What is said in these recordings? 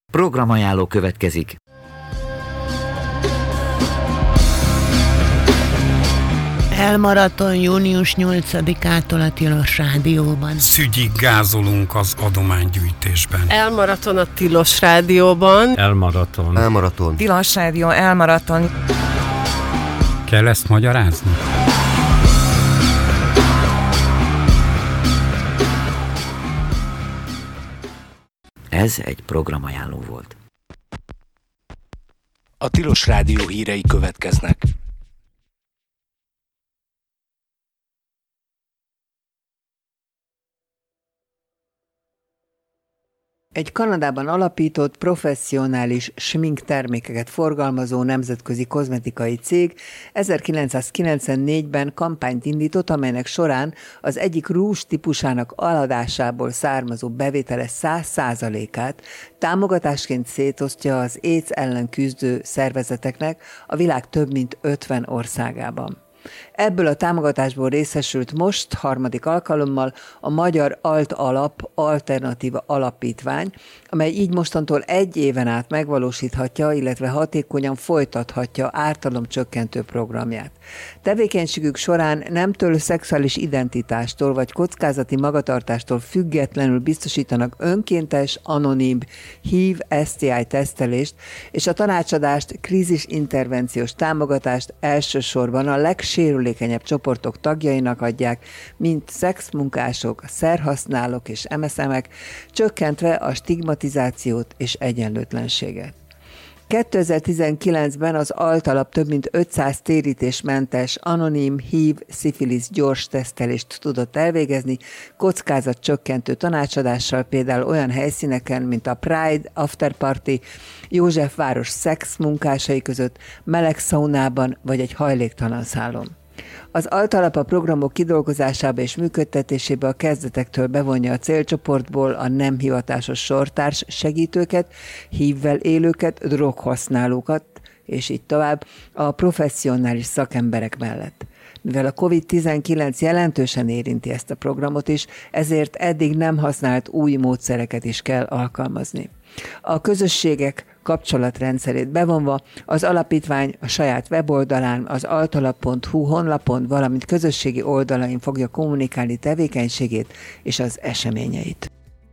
Programajánló következik. Elmaraton június 8-ától a Tilos Rádióban. Szügyig gázolunk az adománygyűjtésben. Elmaraton a Tilos Rádióban. Elmaraton. Tilos Rádió elmaraton. Kell ezt magyarázni? Ez egy programajánló volt. A Tilos Rádió hírei következnek. Egy Kanadában alapított, professzionális sminktermékeket forgalmazó nemzetközi kozmetikai cég 1994-ben kampányt indított, amelynek során az egyik rúzs típusának eladásából származó bevétele 100%-át támogatásként szétosztja az AIDS ellen küzdő szervezeteknek a világ több mint 50 országában. Ebből a támogatásból részesült most harmadik alkalommal a Magyar Alt Alap Alternatíva Alapítvány, amely így mostantól 1 éven át megvalósíthatja, illetve hatékonyan folytathatja ártalomcsökkentő programját. Tevékenységük során nemtől szexuális identitástól vagy kockázati magatartástól függetlenül biztosítanak önkéntes, anonim HIV-STI tesztelést és a tanácsadást, krízisintervenciós támogatást elsősorban a legsérülékenyebb csoportok tagjainak adják, mint szexmunkások, szerhasználók és MSM-ek, csökkentve a stigmatizációt és egyenlőtlenséget. 2019-ben az Alt Alap több mint 500 térítésmentes, anonim HIV-szifilisz gyors tesztelést tudott elvégezni, kockázatcsökkentő tanácsadással például olyan helyszíneken, mint a Pride Afterparty, Józsefváros szexmunkásai között, meleg szaunában vagy egy hajléktalan szállón. Az Alt Alap a programok kidolgozásába és működtetésébe a kezdetektől bevonja a célcsoportból a nem hivatásos sortárs segítőket, HIV-vel élőket, droghasználókat, és így tovább a professzionális szakemberek mellett. Mivel a COVID-19 jelentősen érinti ezt a programot is, ezért eddig nem használt új módszereket is kell alkalmazni. A közösségek kapcsolatrendszerét bevonva az alapítvány a saját weboldalán, az altalap.hu honlapon, valamint közösségi oldalain fogja kommunikálni tevékenységét és az eseményeit.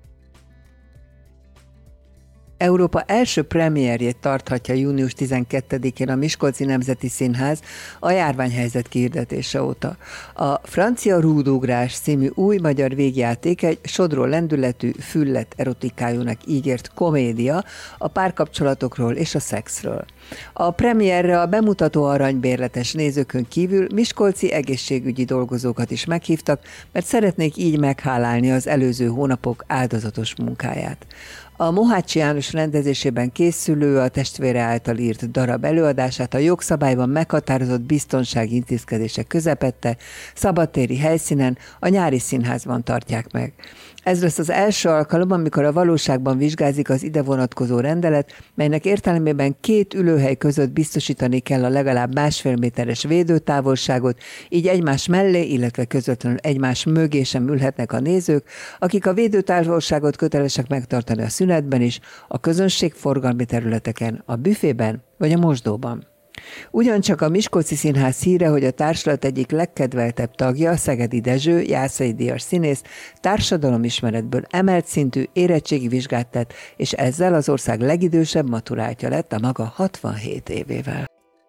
Európa első premierjét tarthatja június 12-én a Miskolci Nemzeti Színház a járványhelyzet kihirdetése óta. A Francia Rúdugrás című új magyar végjáték egy sodró lendületű, füllet erotikájúnak ígért komédia a párkapcsolatokról és a szexről. A premierre a bemutató aranybérletes nézőkön kívül miskolci egészségügyi dolgozókat is meghívtak, mert szeretnék így meghálálni az előző hónapok áldozatos munkáját. A Mohácsi János rendezésében készülő, a testvére által írt darab előadását a jogszabályban meghatározott biztonsági intézkedések közepette, szabadtéri helyszínen, a Nyári Színházban tartják meg. Ez lesz az első alkalom, amikor a valóságban vizsgázik az ide vonatkozó rendelet, melynek értelmében 2 ülőhely között biztosítani kell a legalább 1,5 méteres védőtávolságot, így egymás mellé, illetve közvetlenül egymás mögé sem ülhetnek a nézők, akik a védőtávolságot kötelesek megtartani a szünetben is, a közönségforgalmi területeken, a büfében vagy a mosdóban. Ugyancsak a Miskolci Színház híre, hogy a társulat egyik legkedveltebb tagja, Szegedi Dezső, Jászai díjas színész, társadalomismeretből emelt szintű érettségi vizsgát tett, és ezzel az ország legidősebb maturáltja lett a maga 67 évével.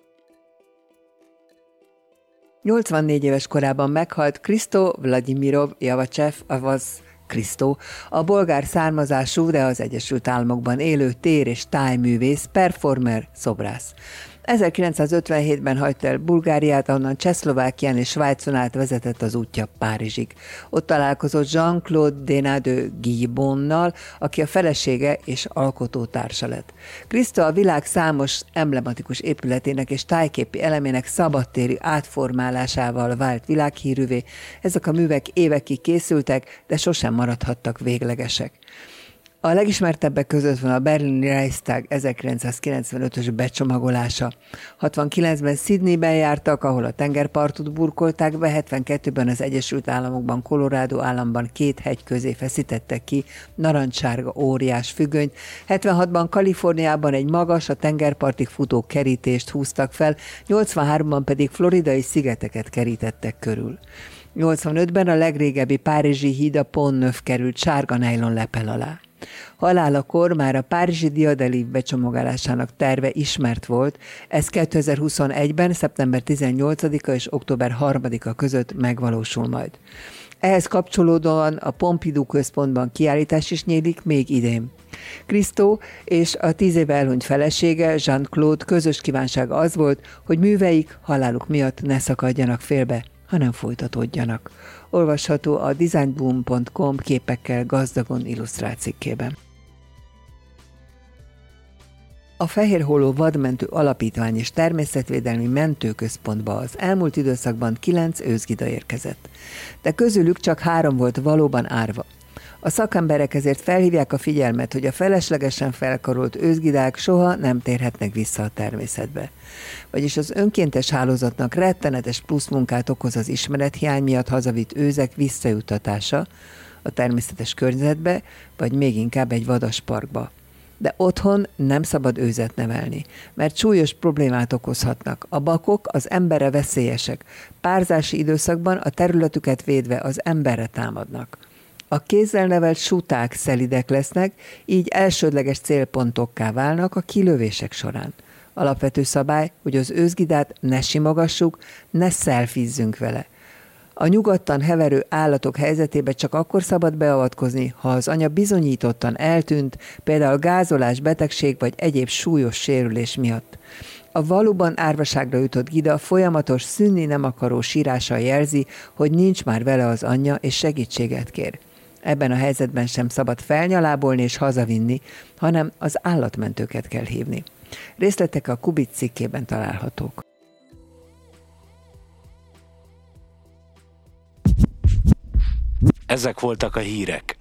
84 éves korában meghalt Krisztó Vlagyimirov Javacsev, azaz Krisztó, a bolgár származású, de az Egyesült Államokban élő tér- és tájművész, performer, szobrász. 1957-ben hagyta el Bulgáriát, ahonnan Csehszlovákián és Svájcon át vezetett az útja Párizsig. Ott találkozott Jean-Claude Denadeux Guillebonnal, aki a felesége és alkotótársa lett. Krisztó a világ számos emblematikus épületének és tájképi elemének szabadtéri átformálásával vált világhírűvé. Ezek a művek évekig készültek, de sosem maradhattak véglegesek. A legismertebbek között van a berlini Reichstag 1995-ös becsomagolása. 69-ben Sydneyben jártak, ahol a tengerpartot burkolták be, 72-ben az Egyesült Államokban, Colorado államban 2 hegy közé feszítettek ki narancssárga óriás függönyt, 76-ban Kaliforniában egy magas, a tengerpartig futó kerítést húztak fel, 83-ban pedig floridai szigeteket kerítettek körül. 85-ben a legrégebbi párizsi híd, a Pont Neuf került sárga nejlon lepel alá. Halálakor már a párizsi diadalív becsomagolásának terve ismert volt, ez 2021-ben, szeptember 18-a és október 3-a között megvalósul majd. Ehhez kapcsolódóan a Pompidou központban kiállítás is nyílik még idén. Christo és a 10 éve elhunyt felesége, Jean-Claude közös kívánsága az volt, hogy műveik haláluk miatt ne szakadjanak félbe, hanem folytatódjanak. Olvasható a designboom.com képekkel gazdagon illusztrált cikkében. A Fehérholló Vadmentő Alapítvány és Természetvédelmi Mentőközpontba az elmúlt időszakban 9 őszgida érkezett, de közülük csak 3 volt valóban árva. A szakemberek ezért felhívják a figyelmet, hogy a feleslegesen felkarolt őszgidák soha nem térhetnek vissza a természetbe. Vagyis az önkéntes hálózatnak rettenetes pluszmunkát okoz az ismerethiány miatt hazavitt őzek visszajuttatása a természetes környezetbe, vagy még inkább egy vadasparkba. De otthon nem szabad őzet nevelni, mert súlyos problémát okozhatnak. A bakok az emberre veszélyesek, párzási időszakban a területüket védve az emberre támadnak. A kézzel nevelt suták szelidek lesznek, így elsődleges célpontokká válnak a kilövések során. Alapvető szabály, hogy az őszgidát ne simogassuk, ne szelfizzünk vele. A nyugodtan heverő állatok helyzetébe csak akkor szabad beavatkozni, ha az anya bizonyítottan eltűnt, például gázolás, betegség vagy egyéb súlyos sérülés miatt. A valóban árvaságra jutott gida folyamatos szűnni nem akaró sírással jelzi, hogy nincs már vele az anyja és segítséget kér. Ebben a helyzetben sem szabad felnyalábolni és hazavinni, hanem az állatmentőket kell hívni. Részletek a Kubic cikkében találhatók. Ezek voltak a hírek.